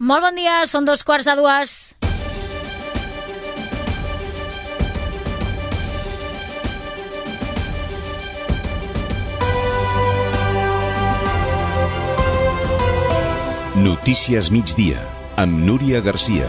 Molt bon dia, són 2:15. Notícies migdia, amb Núria Garcia.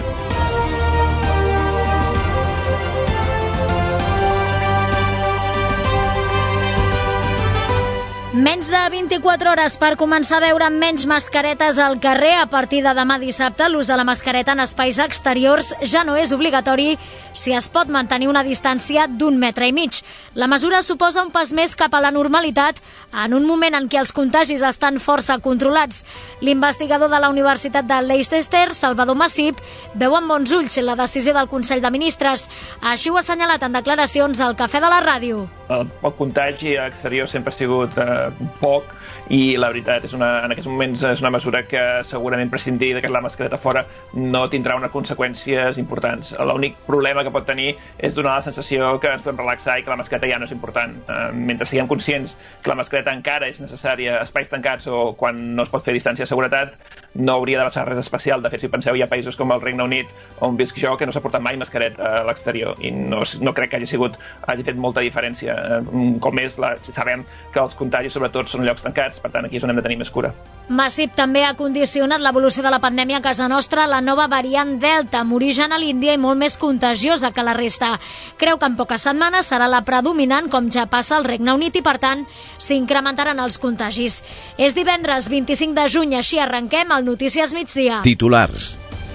Menys de 24 hores per començar a veure menys mascaretes al carrer. A partir de demà dissabte, l'ús de la mascareta en espais exteriors ja no és obligatori si es pot mantenir una distància d'1,5 metres. La mesura suposa un pas més cap a la normalitat en un moment en què els contagis estan força controlats. L'investigador de la Universitat de Leicester, Salvador Massip, veu amb bons ulls la decisió del Consell de Ministres. Així ho ha assenyalat en declaracions al Cafè de la Ràdio. El contagi a l'exterior sempre ha sigut poc i la veritat és en aquests moments és una mesura que segurament prescindir de la mascareta fora no tindrà unes conseqüències importants. L'únic problema que pot tenir és donar la sensació que ens podem relaxar i que la mascareta ja no és important. Mentre siguem conscients que la mascareta encara és necessària a espais tancats o quan no es pot fer distància de seguretat, no hauria de passar res especial. De fet, si penseu, hi ha països com el Regne Unit on visc jo que no s'ha portat mai mascareta a l'exterior i no crec que hagi fet molta diferència. Com més, sabem que els contagis sobretot són llocs tancats, per tant aquí és on hem de tenir més cura. Massip també ha condicionat l'evolució de la pandèmia a casa nostra la nova variant Delta, amb origen a l'Índia i molt més contagiosa que la resta. Creu que en poques setmanes serà la predominant, com ja passa al Regne Unit, i per tant s'incrementaran els contagis. És divendres 25 de juny, així arrenquem el Notícies Migdia. Titulars.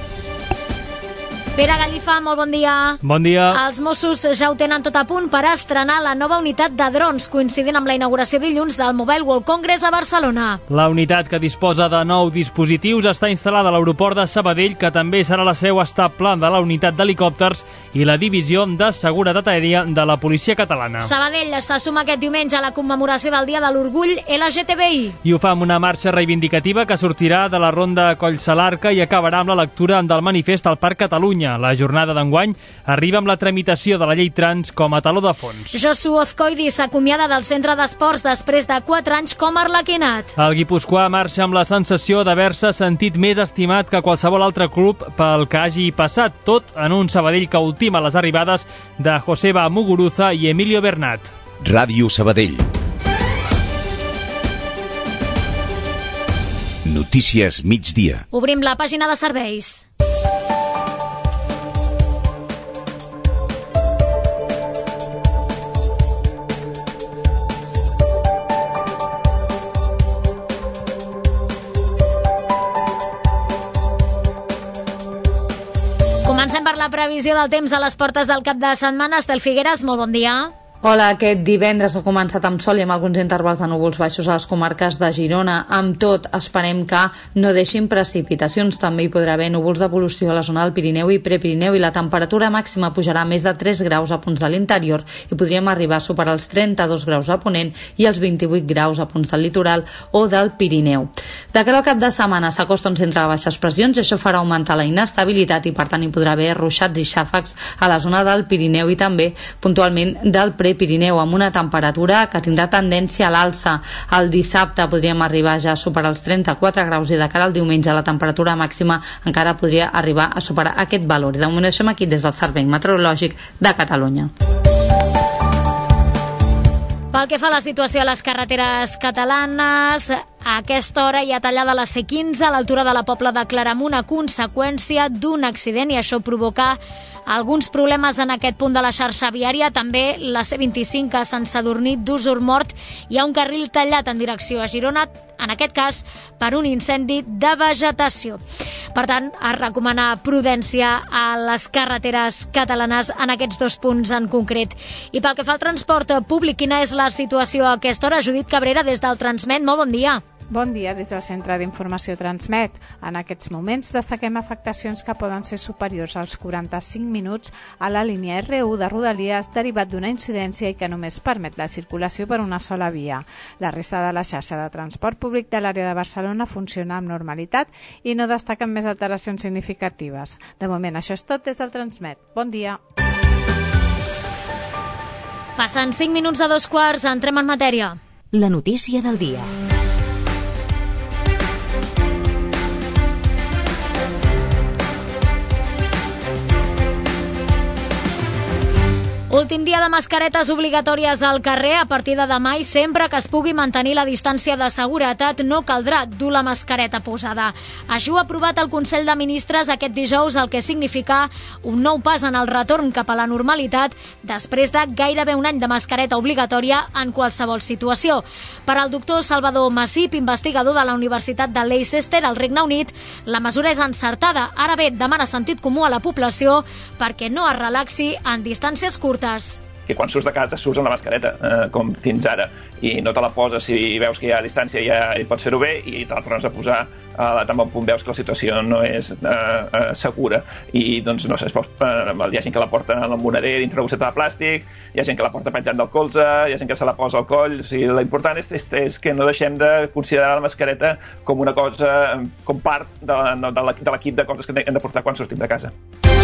Pere Gallifa, molt bon dia. Bon dia. Els Mossos ja ho tenen tot a punt per estrenar la nova unitat de drons, coincidint amb la inauguració dilluns del Mobile World Congress a Barcelona. La unitat, que disposa de 9 dispositius, està instal·lada a l'aeroport de Sabadell, que també serà la seu estable de la unitat d'helicòpters i la divisió de seguretat aèria de la policia catalana. Sabadell se suma aquest diumenge a la commemoració del Dia de l'Orgull LGTBI. I ho fa amb una marxa reivindicativa que sortirà de la ronda Collsalarca i acabarà amb la lectura del manifest al Parc Catalunya. La jornada d'enguany arriba amb la tramitació de la llei trans com a taló de fons. Josu Ozcoidi s'acomiada del centre d'esports després de 4 anys com a arlequinat. El guipuscoà marxa amb la sensació d'haver-se sentit més estimat que qualsevol altre club pel que hagi passat, tot en un Sabadell que ultima les arribades de Joseba Muguruza i Emilio Bernat. Ràdio Sabadell. Notícies migdia. Obrim la pàgina de serveis. Comencem per la previsió del temps a les portes del cap de setmana. Estel Figueres, molt bon dia. Hola, aquest divendres ha començat amb sol i amb alguns intervals de núvols baixos a les comarques de Girona. Amb tot, esperem que no deixin precipitacions. També hi podrà haver núvols d'evolució a la zona del Pirineu i Prepirineu i la temperatura màxima pujarà més de 3 graus a punts de l'interior i podríem arribar a superar els 32 graus a Ponent i els 28 graus a punts del litoral o del Pirineu. De cara al cap de setmana s'acosta un centre de baixes pressions i això farà augmentar la inestabilitat i per tant hi podrà haver ruixats i xàfecs a la zona del Pirineu i també puntualment del Prepirineu, amb una temperatura que tindrà tendència a l'alça. El dissabte podríem arribar ja a superar els 34 graus i de cara al diumenge la temperatura màxima encara podria arribar a superar aquest valor. I de moment deixem aquí des del Servei Meteorològic de Catalunya. Pel que fa a la situació a les carreteres catalanes, a aquesta hora hi ha tallada la C15 a l'altura de la Pobla de Claramunt a conseqüència d'un accident i això provoca alguns problemes en aquest punt de la xarxa viària. També la C25 a Sant Sadurní d'Usurmort hi ha un carril tallat en direcció a Girona, en aquest cas per un incendi de vegetació. Per tant, es recomana prudència a les carreteres catalanes en aquests dos punts en concret. I pel que fa al transport públic, quina és la situació a aquesta hora? Judit Cabrera, des del Transmet, molt bon dia. Bon dia des del Centre d'Informació Transmet. En aquests moments destaquem afectacions que poden ser superiors als 45 minuts a la línia R1 de Rodalies derivat d'una incidència i que només permet la circulació per una sola via. La resta de la xarxa de transport públic de l'àrea de Barcelona funciona amb normalitat i no destaquen més alteracions significatives. De moment això és tot des del Transmet. Bon dia. Passen 5 minuts de 2:15, entrem en matèria. La notícia del dia. Últim dia de mascaretes obligatòries al carrer. A partir de demà i sempre que es pugui mantenir la distància de seguretat no caldrà dur la mascareta posada. Així ho ha aprovat el Consell de Ministres aquest dijous, el que significa un nou pas en el retorn cap a la normalitat després de gairebé un any de mascareta obligatòria en qualsevol situació. Per al doctor Salvador Massip, investigador de la Universitat de Leicester, al Regne Unit, la mesura és encertada. Ara bé, demana sentit comú a la població perquè no es relaxi en distàncies curtes. Que quan surts de casa surts amb la mascareta, com fins ara, i no te la poses si veus que hi ha distància, ja hi pots fer-ho bé, i te la tornes a posar tan bon punt veus que la situació no és segura. I doncs, no sé, hi ha gent que la porta en el moneder dintre una bosseta de plàstic, hi ha gent que la porta penjant del colze, hi ha gent que se la posa al coll. O sigui, l'important és que no deixem de considerar la mascareta com una cosa, com part de l'equip de coses que hem de portar quan sortim de casa.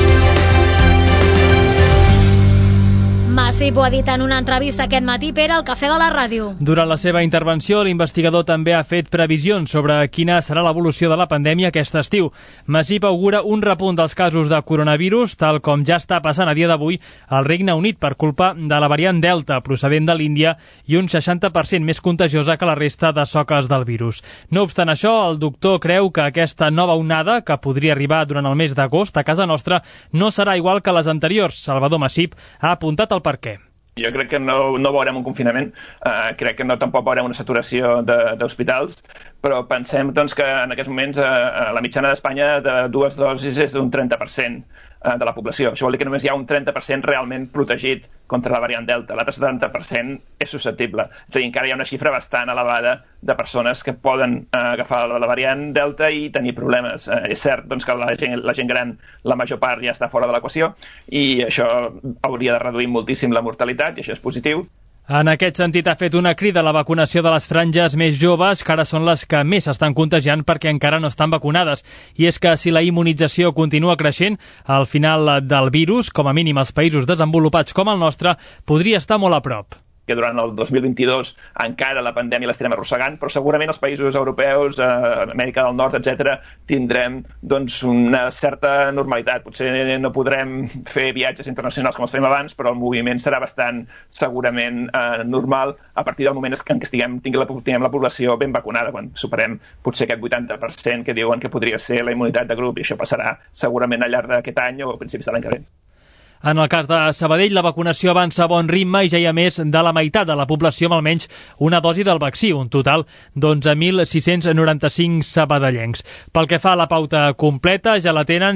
Massip ho ha dit en una entrevista aquest matí per al Cafè de la Ràdio. Durant la seva intervenció, l'investigador també ha fet previsions sobre quina serà l'evolució de la pandèmia aquest estiu. Massip augura un repunt dels casos de coronavirus, tal com ja està passant a dia d'avui al Regne Unit per culpa de la variant Delta, procedent de l'Índia i un 60% més contagiosa que la resta de soques del virus. No obstant això, el doctor creu que aquesta nova onada, que podria arribar durant el mes d'agost a casa nostra, no serà igual que les anteriors. Salvador Massip ha apuntat el per què. Jo crec que no veurem un confinament, crec que tampoc veurem una saturació d'hospitals, però pensem doncs, que en aquests moments la mitjana d'Espanya de 2 dosis és d'un 30% de la població. Això vol dir que només hi ha un 30% realment protegit contra la variant Delta. L'altre 70% és susceptible. És a dir, encara hi ha una xifra bastant elevada de persones que poden agafar la variant Delta i tenir problemes. És cert doncs, que la gent gran, la major part ja està fora de l'equació, i això hauria de reduir moltíssim la mortalitat, i això és positiu. En aquest sentit, ha fet una crida a la vacunació de les franges més joves, que ara són les que més s'estan contagiant perquè encara no estan vacunades. I és que si la immunització continua creixent, al final del virus, com a mínim als països desenvolupats com el nostre, podria estar molt a prop. Que durant el 2022 encara la pandèmia l'estarem arrossegant, però segurament els països europeus, Amèrica del Nord, etc., tindrem doncs, una certa normalitat. Potser no podrem fer viatges internacionals com els fèiem abans, però el moviment serà bastant segurament normal a partir del moment en què tinguem la població ben vacunada, quan superem potser aquest 80% que diuen que podria ser la immunitat de grup, i això passarà segurament al llarg d'aquest any o a principis de l'any que ve. En el cas de Sabadell, la vacunació avança a bon ritme i ja hi ha més de la meitat de la població amb almenys una dosi del vaccí, un total d'11.695 sabadellencs. Pel que fa a la pauta completa, ja la tenen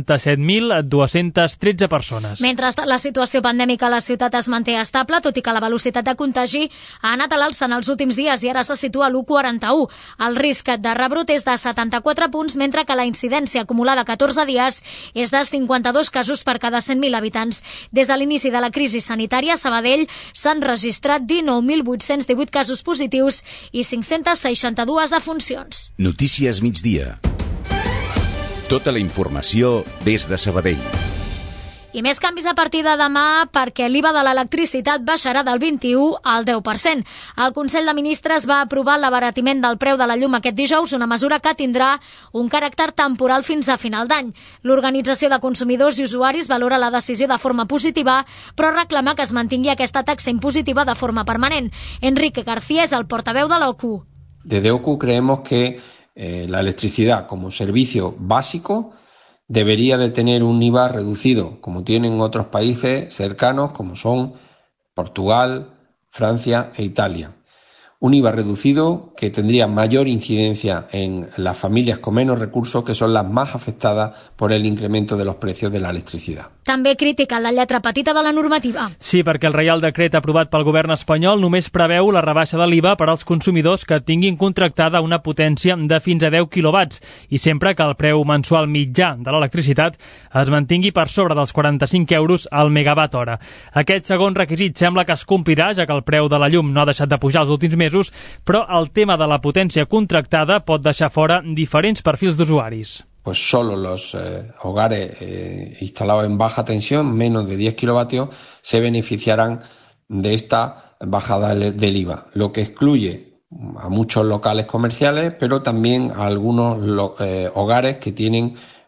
67.213 persones. Mentre la situació pandèmica a la ciutat es manté estable, tot i que la velocitat de contagi ha anat a l'alça en els últims dies i ara se situa a l'1,41. El risc de rebrot és de 74 punts, mentre que la incidència acumulada a 14 dies és de 52 casos per cada 100.000 habitants. Des de l'inici de la crisi sanitària, a Sabadell s'han registrat 19.818 casos positius i 562 defuncions. Notícies migdia. Tota la informació des de Sabadell. I més canvis a partir de demà perquè l'IVA de l'electricitat baixarà del 21 al 10%. El Consell de Ministres va aprovar l'abaratiment del preu de la llum aquest dijous, una mesura que tindrà un caràcter temporal fins a final d'any. L'Organització de Consumidors i Usuaris valora la decisió de forma positiva, però reclama que es mantingui aquesta taxa impositiva de forma permanent. Enrique García és el portaveu de l'OCU. Desde OCU creemos que la electricidad como servicio básico debería de tener un IVA reducido, como tienen otros países cercanos como son Portugal, Francia e Italia. Un IVA reducido que tendría mayor incidencia en las familias con menos recursos, que son las más afectadas por el incremento de los precios de la electricidad. També critiquen la lletra petita de la normativa. Sí, perquè el Reial Decret aprovat pel govern espanyol només preveu la rebaixa de l'IVA per als consumidors que tinguin contractada una potència de fins a 10 quilowatts i sempre que el preu mensual mitjà de l'electricitat es mantingui per sobre dels 45 euros al megawatt hora. Aquest segon requisit sembla que es complirà, ja que el preu de la llum no ha deixat de pujar els últims mesos, però el tema de la potència contractada pot deixar fora diferents perfils d'usuaris. Pues solo los hogares instalados en baja tensión, menos de 10 kilovatios, se beneficiarán de esta bajada del IVA, lo que excluye a muchos locales comerciales, pero también a algunos hogares que tienen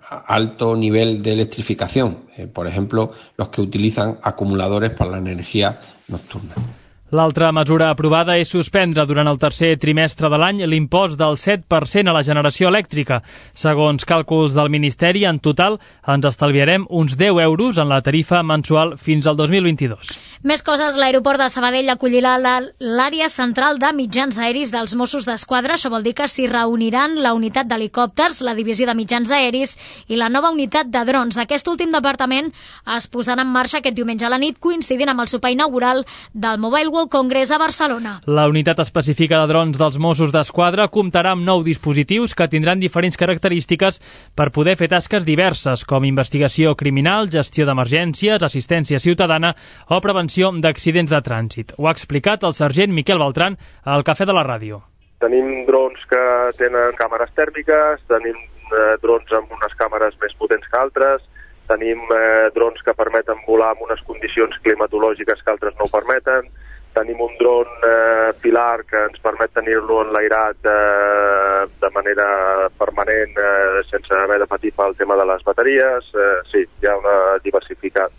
alto nivel de electrificación, por ejemplo, los que utilizan acumuladores para la energía nocturna. L'altra mesura aprovada és suspendre durant el tercer trimestre de l'any l'impost del 7% a la generació elèctrica. Segons càlculs del Ministeri, en total ens estalviarem uns 10 euros en la tarifa mensual fins al 2022. Més coses, l'aeroport de Sabadell acollirà l'àrea central de mitjans aeris dels Mossos d'Esquadra. Això vol dir que s'hi reuniran la unitat d'helicòpters, la divisió de mitjans aeris i la nova unitat de drons. Aquest últim departament es posarà en marxa aquest diumenge a la nit, coincidint amb el sopar inaugural del Mobile World Congress a Barcelona. La unitat específica de drons dels Mossos d'Esquadra comptarà amb 9 dispositius que tindran diferents característiques per poder fer tasques diverses, com investigació criminal, gestió d'emergències, assistència ciutadana o prevenció d'accidents de trànsit. Ho ha explicat el sergent Miquel Beltran al Cafè de la Ràdio. Tenim drons que tenen càmeres tèrmiques, tenim drons amb unes càmeres més potents que altres, tenim drons que permeten volar en unes condicions climatològiques que altres no ho permeten, tenim un dron pilar que ens permet tenir-lo enlairat de manera permanent sense haver de patir pel tema de les bateries. Sí, hi ha una diversificat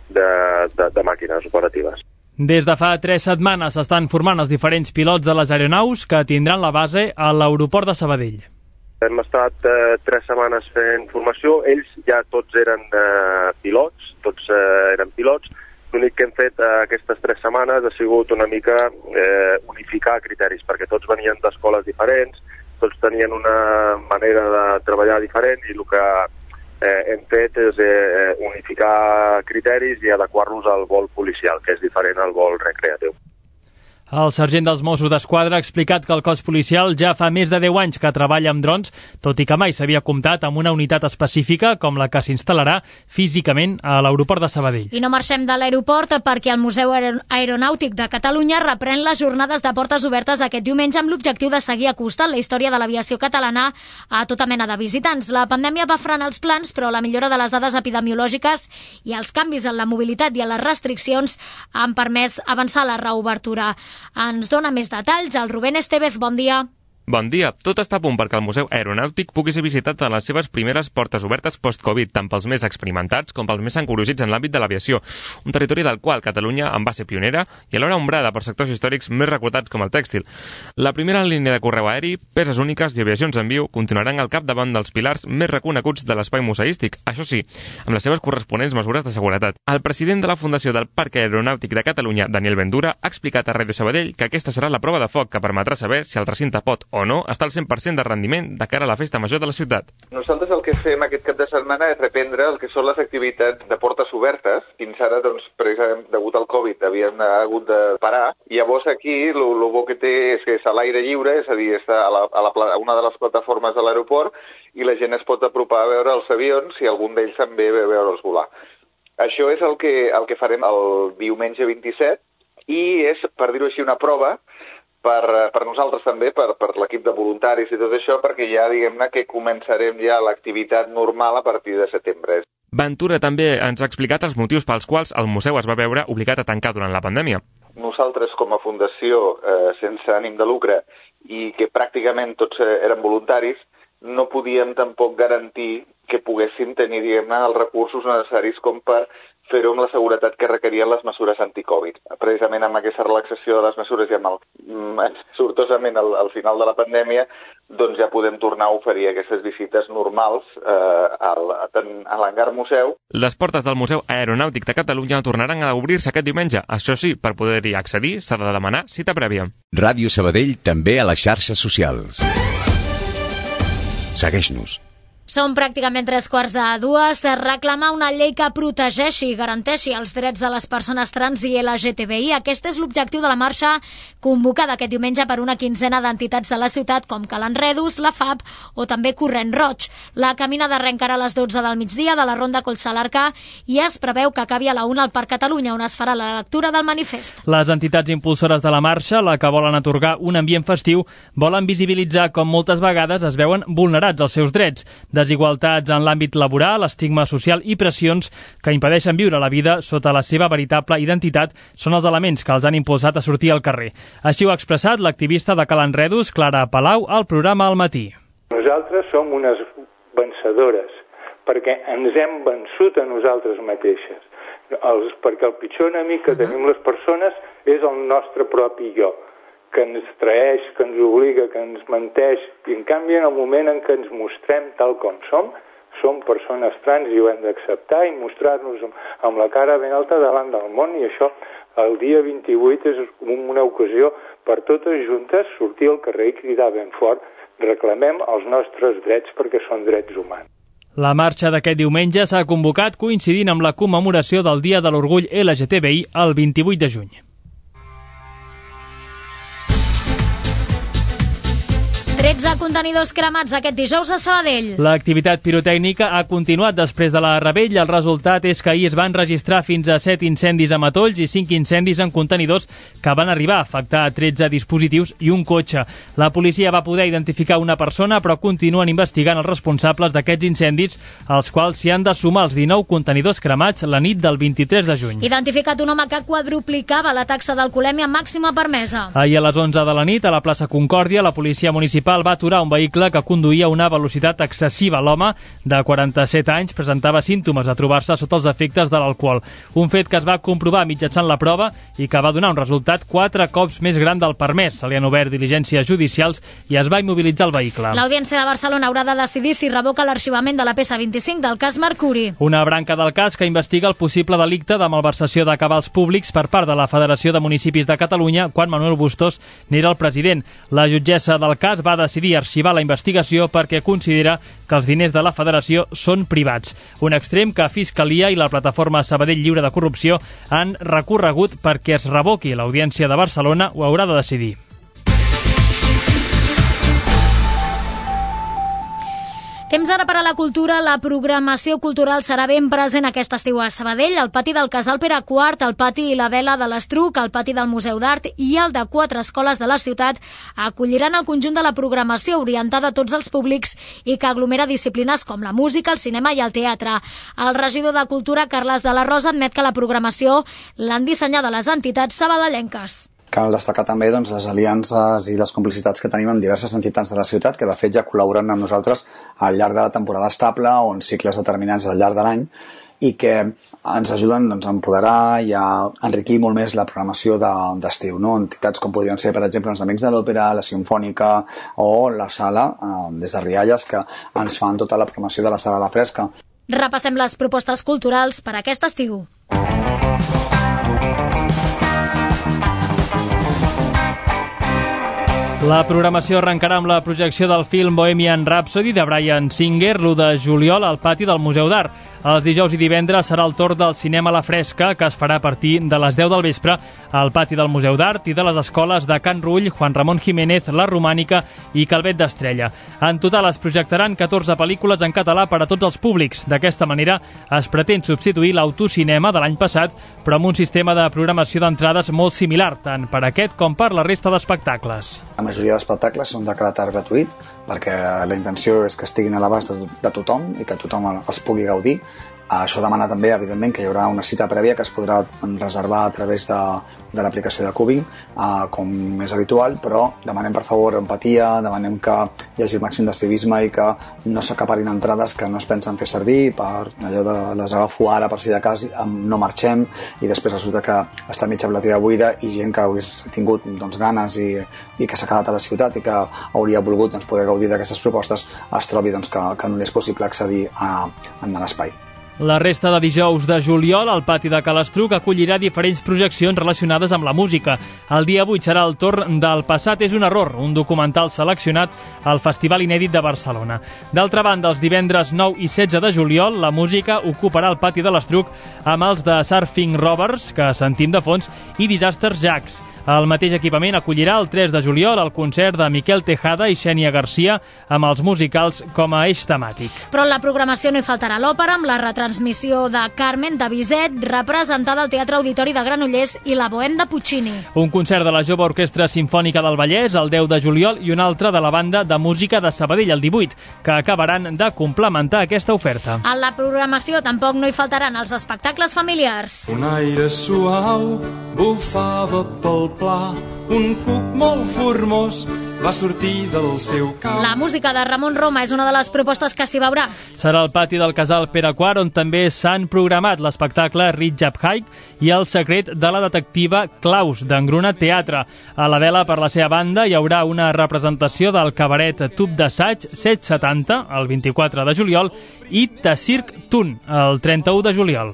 de màquines operatives. Des de fa 3 setmanes s'estan formant els diferents pilots de les aeronaus que tindran la base a l'aeroport de Sabadell. Hem estat 3 setmanes fent formació, ells ja tots eren pilots, L'únic que hem fet aquestes 3 setmanes ha sigut una mica unificar criteris, perquè tots venien d'escoles diferents, tots tenien una manera de treballar diferent i el que hem fet és unificar criteris i adequar-los al vol policial, que és diferent al vol recreatiu. El sergent dels Mossos d'Esquadra ha explicat que el cos policial ja fa més de 10 anys que treballa amb drons, tot i que mai s'havia comptat amb una unitat específica com la que s'instal·larà físicament a l'aeroport de Sabadell. I no marxem de l'aeroport perquè el Museu Aeronàutic de Catalunya reprèn les jornades de portes obertes aquest diumenge amb l'objectiu de seguir acostant la història de l'aviació catalana a tota mena de visitants. La pandèmia va frenar els plans, però la millora de les dades epidemiològiques i els canvis en la mobilitat i en les restriccions han permès avançar la reobertura. Ens dona més detalls el Rubén Estevez. Bon dia. Bon dia. Tot està a punt perquè el Museu Aeronàutic pugui ser visitat en les seves primeres portes obertes post-Covid, tant pels més experimentats com pels més encuriosits en l'àmbit de l'aviació, un territori del qual Catalunya en va ser pionera i alhora ombrada per sectors històrics més reclutats com el tèxtil. La primera línia de correu aeri, peces úniques i aviacions en viu continuaran al capdavant dels pilars més reconeguts de l'espai museístic, això sí, amb les seves corresponents mesures de seguretat. El president de la Fundació del Parc Aeronàutic de Catalunya, Daniel Bendura, ha explicat a Ràdio Sabadell que aquesta serà la prova de foc que permetrà saber si el recinte pot o no està al 100% de rendiment de cara a la festa major de la ciutat. Nosaltres el que fem aquest cap de setmana és reprendre el que són les activitats de portes obertes. Fins ara, doncs, precisament degut al Covid, havien hagut de parar. I llavors aquí el bo que té és que és a l'aire lliure, és a dir, està a una de les plataformes de l'aeroport i la gent es pot apropar a veure els avions i algun d'ells també veure'ls volar. Això és el que farem el diumenge 27 i és, per dir-ho així, una prova per nosaltres també, per l'equip de voluntaris i tot això, perquè ja diguem-ne que començarem ja l'activitat normal a partir de setembre. Ventura també ens ha explicat els motius pels quals el museu es va veure obligat a tancar durant la pandèmia. Nosaltres, com a fundació sense ànim de lucre i que pràcticament tots eren voluntaris, no podíem tampoc garantir que poguéssim tenir, diguem-ne, els recursos necessaris com per fer-ho amb la seguretat que requerien les mesures anti-Covid. Precisament amb aquesta relaxació de les mesures i sortosament al final de la pandèmia, doncs ja podem tornar a oferir aquestes visites normals a l'hangar museu. Les portes del Museu Aeronàutic de Catalunya tornaran a obrir-se aquest diumenge. Això sí, per poder-hi accedir s'ha de demanar cita prèvia. Ràdio Sabadell també a les xarxes socials. Segueix-nos. Són pràcticament 3:45. Reclamar una llei que protegeixi i garanteixi els drets de les persones trans i LGTBI. Aquest és l'objectiu de la marxa convocada aquest diumenge per una quinzena d'entitats de la ciutat com Calanredus, la FAB o també Corrent Roig. La caminada arrencarà a les 12 del migdia de la Ronda Collsalarca i es preveu que acabi a la 1 al Parc Catalunya, on es farà la lectura del manifest. Les entitats impulsores de la marxa, la que volen atorgar un ambient festiu, volen visibilitzar com moltes vegades es veuen vulnerats els seus drets. Desigualtats en l'àmbit laboral, estigma social i pressions que impedeixen viure la vida sota la seva veritable identitat són els elements que els han impulsat a sortir al carrer. Així ho ha expressat l'activista de Calanredus, Clara Palau, al programa Al Matí. Nosaltres som unes vencedores, perquè ens hem vençut a nosaltres mateixes. Perquè el pitjor enemic que tenim les persones és el nostre propi jo, que ens traeix, que ens obliga, que ens menteix, i en canvi en el moment en què ens mostrem tal com som persones trans i ho hem d'acceptar i mostrar-nos amb la cara ben alta davant del món, i això el dia 28 és una ocasió per totes juntes sortir al carrer i cridar ben fort: reclamem els nostres drets perquè són drets humans. La marxa d'aquest diumenge s'ha convocat coincidint amb la commemoració del Dia de l'Orgull LGTBI el 28 de juny. 13 contenidors cremats aquest dijous a Sabadell. L'activitat pirotècnica ha continuat després de la revetlla. El resultat és que ahir es van registrar fins a 7 incendis a matolls i 5 incendis en contenidors que van arribar a afectar 13 dispositius i un cotxe. La policia va poder identificar una persona, però continuen investigant els responsables d'aquests incendis, als quals s'hi han de sumar els 19 contenidors cremats la nit del 23 de juny. Identificat un home que quadruplicava la taxa d'alcoholèmia màxima permesa. Ahir a les 11 de la nit, a la plaça Concòrdia, la policia municipal va aturar un vehicle que conduïa a una velocitat excessiva. L'home, de 47 anys, presentava símptomes de trobar-se sota els efectes de l'alcohol. Un fet que es va comprovar mitjançant la prova i que va donar un resultat 4 cops més gran del permès. Se li han obert diligències judicials i es va immobilitzar el vehicle. L'Audiència de Barcelona haurà de decidir si revoca l'arxivament de la peça 25 del cas Mercuri. Una branca del cas que investiga el possible delicte de malversació de cabals públics per part de la Federació de Municipis de Catalunya quan Manuel Bustos n'era el president. La jutgessa del cas va decidir arxivar la investigació perquè considera que els diners de la federació són privats. Un extrem que Fiscalia i la plataforma Sabadell Lliure de Corrupció han recorregut perquè es revoqui. L'Audiència de Barcelona ho haurà de decidir. Temps ara per a la cultura. La programació cultural serà ben present aquest estiu a Sabadell, al pati del Casal Pere IV, al pati i la Vela de l'Estruc, al pati del Museu d'Art i el de 4 escoles de la ciutat acolliran el conjunt de la programació orientada a tots els públics i que aglomera disciplines com la música, el cinema i el teatre. El regidor de Cultura, Carles de la Rosa, admet que la programació l'han dissenyada les entitats sabadellenques. Cal destacar també les aliances i les complicitats que tenim amb diverses entitats de la ciutat que de fet ja col·laboren amb nosaltres al llarg de la temporada estable o en cicles determinats al llarg de l'any i que ens ajuden a empoderar i a enriquir molt més la programació d'estiu. Entitats com podrien ser, per exemple, els Amics de l'Òpera, la Simfònica o la Sala des de Rialles, que ens fan tota la programació de la Sala a la Fresca. Repassem les propostes culturals per aquest estiu. La programació arrencarà amb la projecció del film Bohemian Rhapsody de Bryan Singer l'1 de juliol al pati del Museu d'Art. Els dijous i divendres serà el torn del cinema a la Fresca, que es farà a partir de les 10 del vespre al pati del Museu d'Art i de les escoles de Can Rull, Juan Ramón Jiménez, La Romànica i Calvet d'Estrella. En total es projectaran 14 pel·lícules en català per a tots els públics. D'aquesta manera es pretén substituir l'autocinema de l'any passat, però amb un sistema de programació d'entrades molt similar, tant per aquest com per la resta d'espectacles. La majoria d'espectacles són de caràcter gratuït perquè la intenció és que estiguin a l'abast de tothom i que tothom els pugui gaudir. Això demana també, evidentment, que hi haurà una cita prèvia que es podrà reservar a través de l'aplicació de Cubing, com és habitual, però demanem, per favor, empatia, demanem que hi hagi el màxim de civisme i que no s'acaparin entrades que no es pensen fer servir per allò de les agafo ara per si de cas no marxem i després resulta que està mitja platera buida i gent que hagués tingut ganes i que s'ha quedat a la ciutat i que hauria volgut poder gaudir d'aquestes propostes es trobi que no és possible accedir a l'espai. La resta de dijous de juliol, el pati de Ca l'Estruc acollirà diferents projeccions relacionades amb la música. El dia 8 serà el torn del Passat és un error, un documental seleccionat al Festival Inèdit de Barcelona. D'altra banda, els divendres 9 i 16 de juliol, la música ocuparà el pati de l'Estruc amb els de Surfing Rovers, que sentim de fons, i Disaster Jacks. El mateix equipament acollirà el 3 de juliol el concert de Miquel Tejada i Xènia Garcia amb els musicals com a eix temàtic. Però en la programació no hi faltarà l'òpera amb la retransmissió de Carmen de Bizet, representada al Teatre Auditori de Granollers i la Bohème de Puccini. Un concert de la Jove Orquestra Simfònica del Vallès el 10 de juliol i un altre de la Banda de Música de Sabadell el 18, que acabaran de complementar aquesta oferta. En la programació tampoc no hi faltaran els espectacles familiars. Un aire suau bufava pel pla, un cuc molt formós va sortir del seu camp. La música de Ramon Roma és una de les propostes que s'hi veurà. Serà al pati del casal Pere IV, on també s'han programat l'espectacle Ritz Up Hike i El secret de la detectiva Claus, d'Engruna Teatre. A la vela, per la seva banda, hi haurà una representació del cabaret Tub d'Assaig 770, el 24 de juliol, i Tacirc Tun, el 31 de juliol.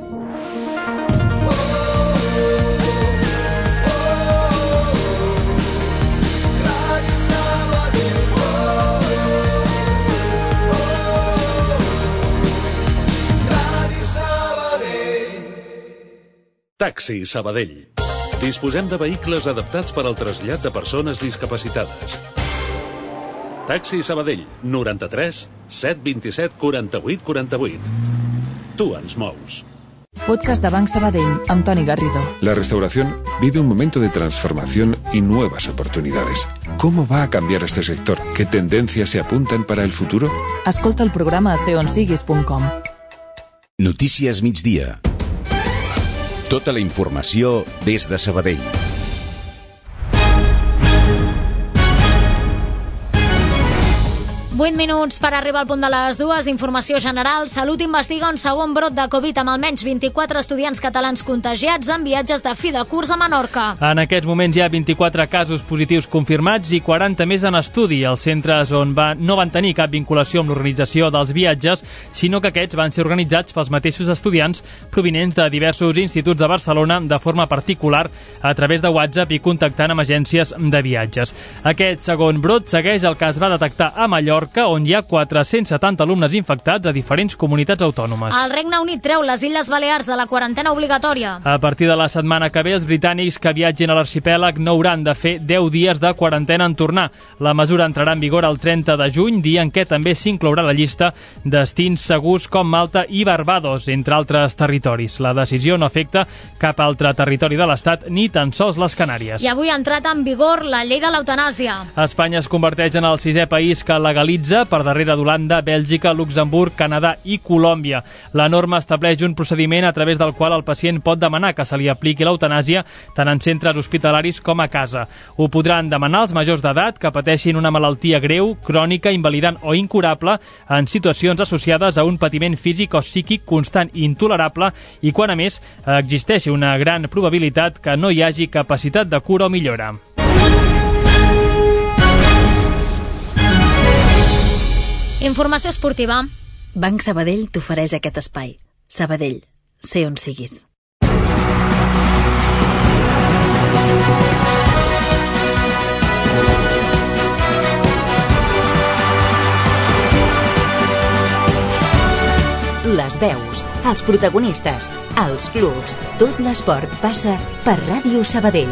Taxi Sabadell. Disposem de vehicles adaptats per al trasllat de persones discapacitades. Taxi Sabadell, 93 727 48 48. Tu ens mous. Podcast de Banc Sabadell, amb Toni Garrido. La restauración vive un momento de transformación y nuevas oportunidades. ¿Cómo va a cambiar este sector? ¿Qué tendencias se apuntan para el futuro? Escolta el programa a seonsiguis.com. Notícies migdia. Tota la informació des de Sabadell. Vuit minuts per arribar al punt de les 2. Informació general. Salut investiga un segon brot de Covid amb almenys 24 estudiants catalans contagiats en viatges de fi de curs a Menorca. En aquests moments hi ha 24 casos positius confirmats i 40 més en estudi. Els centres on no van tenir cap vinculació amb l'organització dels viatges, sinó que aquests van ser organitzats pels mateixos estudiants provinents de diversos instituts de Barcelona de forma particular a través de WhatsApp i contactant amb agències de viatges. Aquest segon brot segueix el que es va detectar a Mallorca, on hi ha 470 alumnes infectats a diferents comunitats autònomes. El Regne Unit treu les Illes Balears de la quarantena obligatòria. A partir de la setmana que ve, els britànics que viatgin a l'arxipèlag no hauran de fer 10 dies de quarantena en tornar. La mesura entrarà en vigor el 30 de juny, dia en què també s'inclourà la llista destins segurs com Malta i Barbados, entre altres territoris. La decisió no afecta cap altre territori de l'Estat, ni tan sols les Canàries. I avui ha entrat en vigor la llei de l'eutanàsia. Espanya es converteix en el 6è país que legalitza per darrere d'Holanda, Bèlgica, Luxemburg, Canadà i Colòmbia. La norma estableix un procediment a través del qual el pacient pot demanar que se li apliqui l'eutanàsia tant en centres hospitalaris com a casa. Ho podran demanar els majors d'edat que pateixin una malaltia greu, crònica, invalidant o incurable en situacions associades a un patiment físic o psíquic constant i intolerable i quan, a més, existeixi una gran probabilitat que no hi hagi capacitat de cura o millora. Informació esportiva. Banc Sabadell t'ofereix aquest espai. Sabadell, sé on siguis. Les veus, els protagonistes, els clubs, tot l'esport passa per Ràdio Sabadell.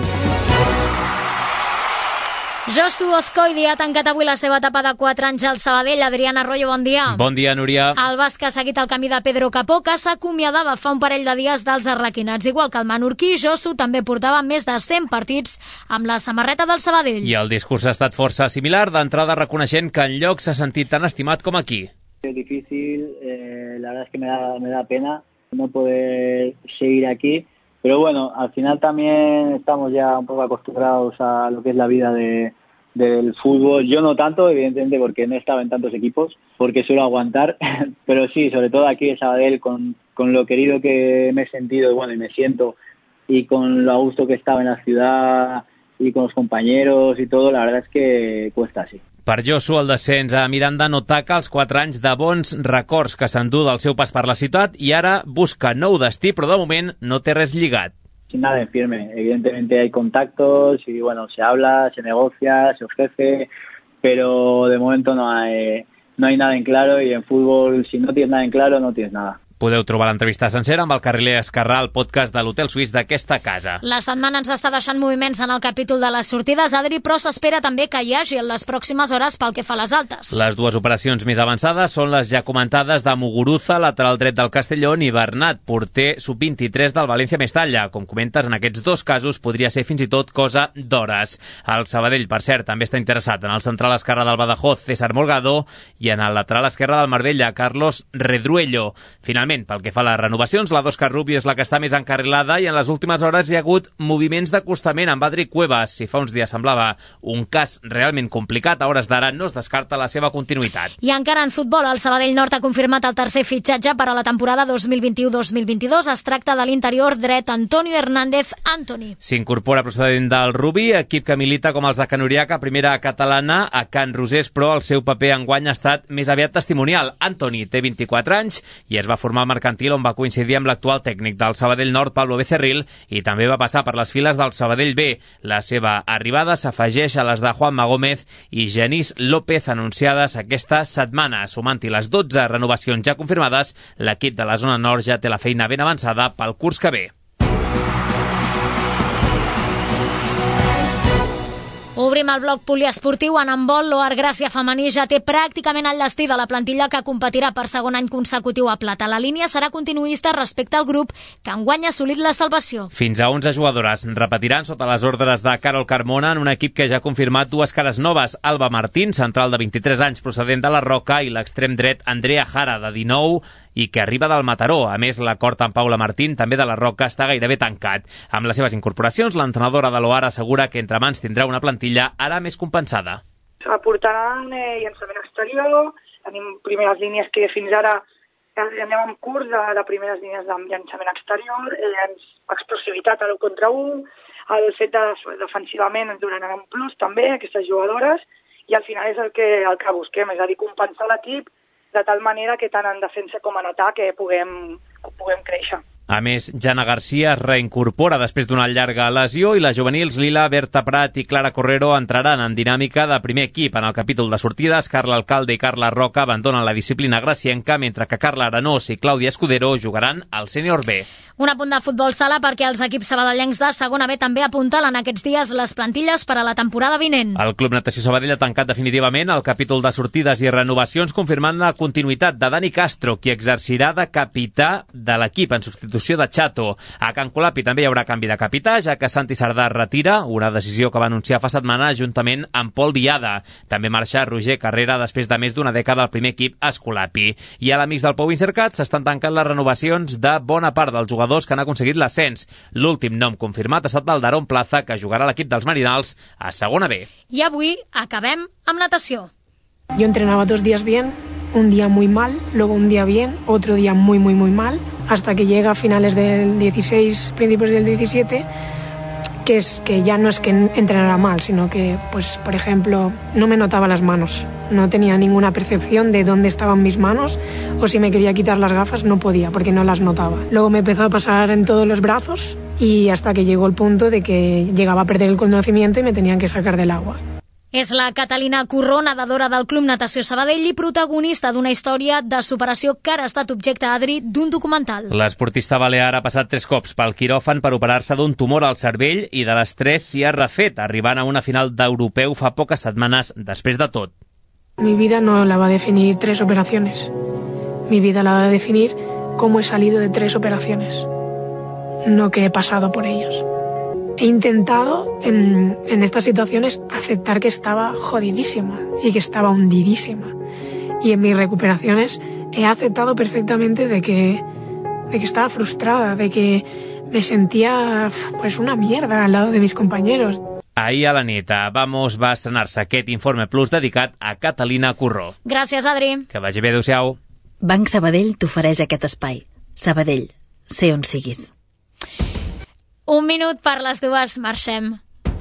Josu Ozcoidi ha tancat avui la seva etapa de 4 anys al Sabadell. Adrián Arroyo, bon dia. Bon dia, Núria. El basc ha seguit el camí de Pedro Capó, que s'acomiadava fa un parell de dies dels arlequinats. Igual que el menorquí, Josu també portava més de 100 partits amb la samarreta del Sabadell. I el discurs ha estat força similar, d'entrada reconeixent que enlloc s'ha sentit tan estimat com aquí. Es difícil, la verdad es que me da pena no poder seguir aquí. Pero bueno, al final también estamos ya un poco acostumbrados a lo que es la vida del fútbol. Yo no tanto, evidentemente, porque no he estado en tantos equipos, porque suelo aguantar, pero sí, sobre todo aquí en Sabadell, con lo querido que me he sentido, bueno, y me siento, y con lo a gusto que he estado en la ciudad y con los compañeros y todo, la verdad es que cuesta, sí. Per Josu, el descens a Miranda no taca els 4 anys de bons records que s'endú del seu pas per la ciutat i ara busca nou destí, però de moment no té res lligat. Sin nada en firme. Evidentemente hay contactos y bueno, se habla, se negocia, se ofrece, pero de momento no hay nada en claro y en fútbol, si no tienes nada en claro, no tienes nada. Podeu trobar l'entrevista sencera amb el carriler Escarrà, el podcast de l'Hotel Suís d'aquesta casa. La setmana ens està deixant moviments en el capítol de les sortides, Adri, però s'espera també que hi hagi en les pròximes hores pel que fa a les altes. Les dues operacions més avançades són les ja comentades de Muguruza, lateral dret del Castellón, i Bernat, porter sub-23 del València Mestalla. Com comentes, en aquests dos casos podria ser fins i tot cosa d'hores. El Sabadell, per cert, també està interessat en el central esquerre del Badajoz, César Morgado, i en el lateral esquerre del Marbella, Carlos Redruello. Finalment, Finalment, pel que fa a les renovacions, la d'Òscar Rubio és la que està més encarrilada i en les últimes hores hi ha hagut moviments d'acostament amb Adri Cuevas. Si fa uns dies semblava un cas realment complicat, a hores d'ara no es descarta la seva continuïtat. I encara en futbol, el Sabadell Nord ha confirmat el tercer fitxatge per a la temporada 2021-2022. Es tracta de l'interior dret Antonio Hernández Antoni. S'incorpora procedent del Rubí, equip que milita com els de Can Uriaca, primera catalana a Can Rosés, però el seu paper enguany ha estat més aviat testimonial. Antoni té 24 anys i es va formar al Mercantil, on va coincidir amb l'actual tècnic del Sabadell Nord, Pablo Becerril, i també va passar per les files del Sabadell B. La seva arribada s'afegeix a les de Juanma Gómez i Genís López anunciades aquesta setmana. Sumant-hi les 12 renovacions ja confirmades, l'equip de la zona nord ja té la feina ben avançada pel curs que ve. Obrim el bloc poliesportiu. En handbol, l'Oar Gràcia femení ja té pràcticament el destí de la plantilla que competirà per segon any consecutiu a plata. La línia serà continuista respecte al grup que enguany ha assolit la salvació. Fins a 11 jugadores repetiran sota les ordres de Carol Carmona en un equip que ja ha confirmat dues cares noves. Alba Martín, central de 23 anys procedent de la Roca, i l'extrem dret Andrea Jara, de 19, i que arriba del Mataró. A més, l'acord amb Paula Martín, també de la Roca, està gairebé tancat. Amb les seves incorporacions, l'entrenadora de l'Oar assegura que entre mans tindrà una plantilla ara més compensada. Aportaran llançament exterior, tenim primeres línies que fins ara anem en curs de primeres línies de llançament exterior, explosivitat a l'1 contra 1, el fet defensivament ens donaran un plus també, aquestes jugadores, i al final és el que busquem, és a dir, compensar l'equip de tal manera que tant en defensa com en atac puguem créixer. A més, Jana Garcia es reincorpora després d'una llarga lesió i les juvenils Lila, Berta Prat i Clara Correro entraran en dinàmica de primer equip. En el capítol de sortides, Carla Alcalde i Carla Roca abandonen la disciplina gracienca, mentre que Carla Arenós i Clàudia Escudero jugaran al sènior B. Un apunt de futbol sala perquè els equips sabadellencs de segona B també apuntalen aquests dies les plantilles per a la temporada vinent. El Club Natació Sabadell ha tancat definitivament el capítol de sortides i renovacions, confirmant la continuïtat de Dani Castro, qui exercirà de capità de l'equip en substitució de Chato. A Can Colapi també hi haurà canvi de capità, ja que Santi Sardà retira, una decisió que va anunciar fa setmana juntament amb Pol Viada. També marxa Roger Carrera després de més d'una dècada al primer equip Escolapi. I a l'Amics del Pou Incercat s'estan tancant les renovacions de bona part dels jugadors que han aconseguit l'ascens. L'últim nom confirmat ha estat el d'Aaron Plaza, que jugarà a l'equip dels Marinals a segona B. I avui acabem amb natació. Yo entrenaba 2 días bien, un día muy mal, luego un día bien, otro día muy mal, hasta que llega a finales del 16, principios del 17, que ya no es que entrenara mal, sino que, pues, por ejemplo, no me notaba las manos, no tenía ninguna percepción de dónde estaban mis manos, o si me quería quitar las gafas no podía, porque no las notaba. Luego me empezó a pasar en todos los brazos y hasta que llegó el punto de que llegaba a perder el conocimiento y me tenían que sacar del agua. És la Catalina Curró, nedadora del Club Natació Sabadell i protagonista d'una història de superació que ara ha estat objecte, Adri, d'un documental. L'esportista balear ha passat 3 cops pel quiròfan per operar-se d'un tumor al cervell i de les 3 s'hi ha refet, arribant a una final d'europeu fa poques setmanes després de tot. Mi vida no la va a definir 3 operaciones. Mi vida la va a definir cómo he salido de 3 operaciones, no que he pasado por ellas. He intentado en estas situaciones aceptar que estaba jodidísima y que estaba hundidísima. Y en mis recuperaciones he aceptado perfectamente de que estaba frustrada, de que me sentía pues una mierda al lado de mis compañeros. Ahir a la nit a Vamos va estrenar-se aquest Informe Plus dedicat a Catalina Curró. Gràcies, Adri. Que vagi bé, adéu-siau. Banc Sabadell t'ofereix aquest espai. Sabadell, sé on siguis. 1 minut per les 2, marxem.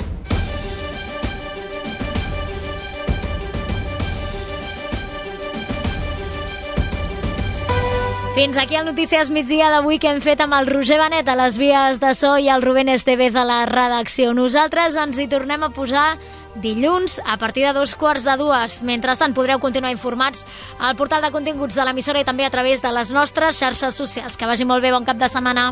Fins aquí el Notícies Migdia d'avui que hem fet amb el Roger Benet a les vies de so i el Rubén Estevez a la redacció. Nosaltres ens hi tornem a posar dilluns a partir de 2:45. Mentrestant podreu continuar informats al portal de continguts de l'emissora i també a través de les nostres xarxes socials. Que vagi molt bé, bon cap de setmana.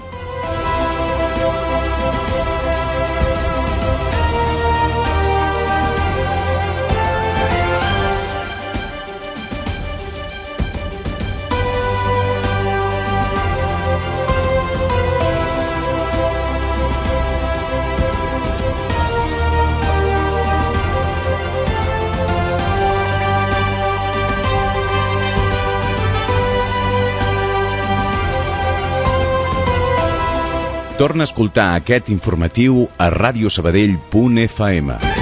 Torna a escoltar aquest informatiu a radiosabadell.fm.